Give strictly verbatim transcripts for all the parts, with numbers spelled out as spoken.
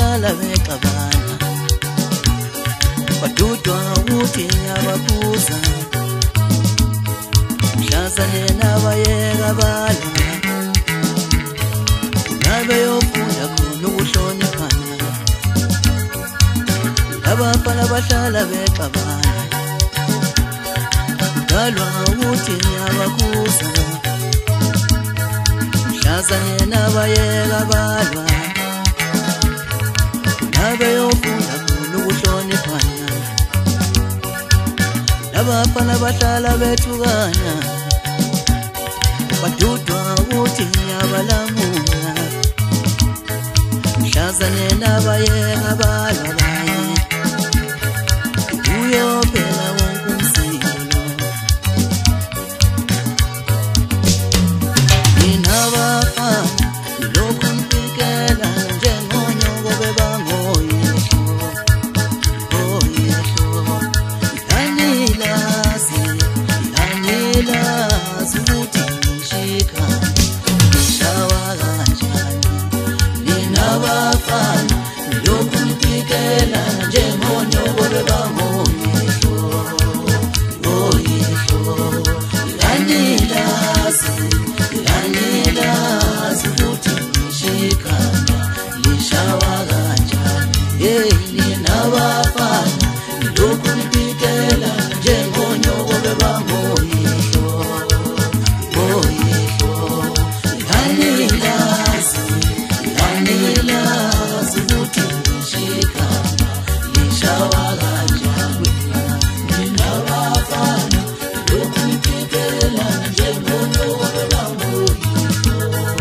bahlala bexabana badudwa ukuthi abaphuza mhlazane nabayeka bala ngabe yofunda khona ukuhloniphana abafana bahlala bexabana dalwa ukuthi abakhuza mhlazane nabayeka balwa ngabe yofunda khona ukuhloniphana abafana bahlala bethukana badudwa ukuthi abalamula mhlazane nabayeka balwa baye uyophela wonke umsilo ninabafana lokhu mpikela njengonyoko bebangoyihlo oyihlo yanilazi yanilazi ukuthi ngishika ngishawa kanjani ninabafana lokhu mpikela njengonyoko bebangoyihlo oyihlo yanilazi yanilazi ukuthi ngishika ngishawa kanjani hey ninabafana lokhu mpikela njengonyoko bebangoyihlo oyihlo yanilazi yanilazi ukuthi ngishika ngishawa kanjani ninabafana lokhu mpikela njengonyoko bebangoyihlo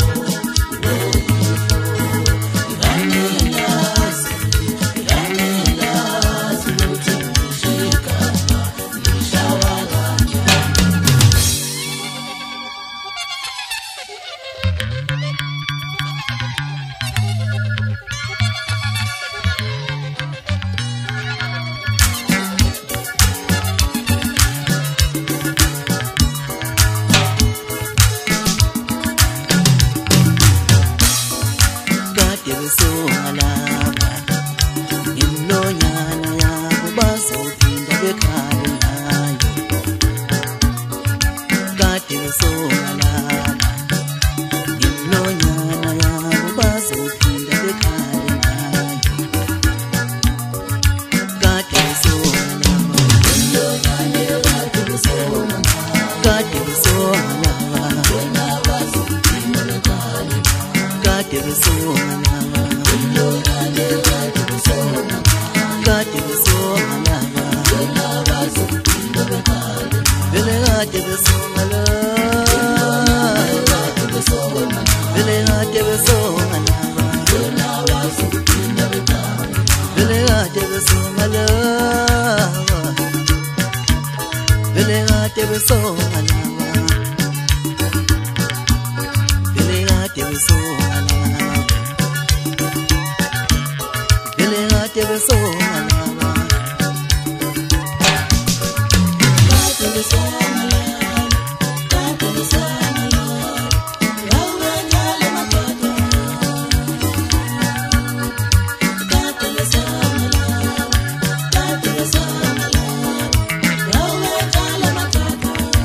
yanilazi yanilazi ukuthi ngishika ngishawa kade besomalaba imlonyana yabo bazophinda bekhale ngayo kade besomalaba imlonyana yabo bazophinda bekhale ngayo kade besomalaba imlonyana yabo besomalaba kade besomalaba wena bazophinda bekhale kade besomalaba imlonyana kade besomalaba kade besomalaba wena bazophinda bekhale vele kade besomalaba kade besomalaba vele kade besomalaba wena bazophinda bekhale vele kade besomalaba vele kade besomalaba vele kade besomalaba vele kade besomalaba kade besomalaba kade besomalaba yawe nyale makoto kade besomalaba kade besomalaba yawe nyale makoto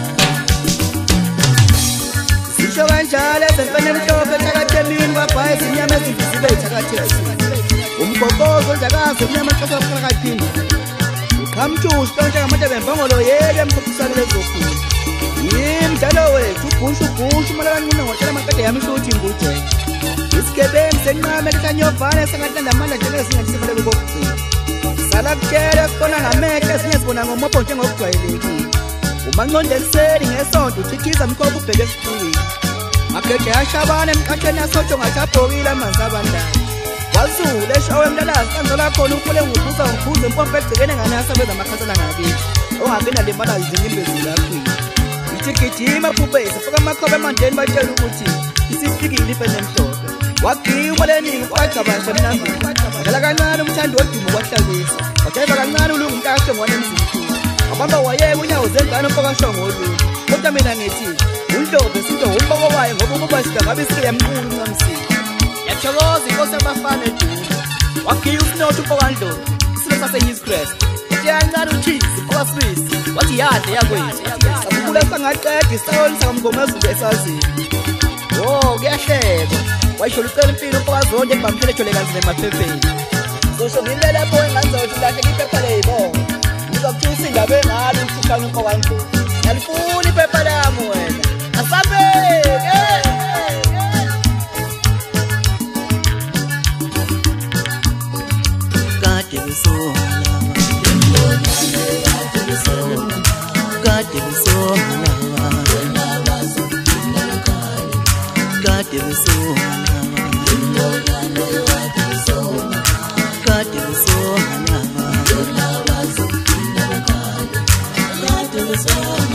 sisho kanjalo ezemfene mhlophe thakathemini babhaye izinyama ezivisibe ithakathesi umgogozo njakazi unyama xesha phakathini uqhamthushi konke ngabantu bembongolo yeke emkhuphisane lezokhulu yimdalo wethu ubhushu ubhushu malakani kunengotshela amaqede yami hluthi nguje isigebengu senqame likhanyovane sengathanda amandla njengezinye ndisifanele kokugcina sala kutshela sibona ngamehlo ezinye sibona ngomopho njengokujwayelekile umancondeliseli ngesonto uthithiza mkhopha ubheke esifulweni magege ashabane emqatheni asonto ngashabhokile amanzi abandayo wazule eshawe mlalazi kanzola khona ukhule nguphuza ngiphuza impompo egcikene ngane asabeza amakhasana ngakithi ongabina limala izingimbezi laphini itigijima phuphe sifaka amakhoba emandeni batshela ukuthi isifikile ifene emhlophe wagiwa leningi kwagabasha mnambini dlala kancane umthandi wodumo kwahlabisa wajayeva kancane ulungu umkasho ngwane emzikhulu wabamba wayeka unyawo zengane umfokashongo olungu kodwa mina ngithi uNdlovu sinto umboko wayo ngoba ukuba sida ngabe sike yamqulu uNcamsini yathokoza inkosi yabafana eDuma wagiya usinotho umpokandlo isilo sase-Hillcrest yancane ucheese ukosisi wathi yadle yakwethu sabukula sangaqeda isitawoli sakamngomezulu esazini wo kuyahleka wayishola ucela impilo umpokazonke engibamhlelejole kanzima emaphepheni sosho ngile lapho enganzothi lahleka iphepha leyibonga ngizokuthusa indaba engalo umkhuhlane umpokandlo yalifuna iphepha lami wena asabeke kade besona kade besona kade besona kade besona kade besona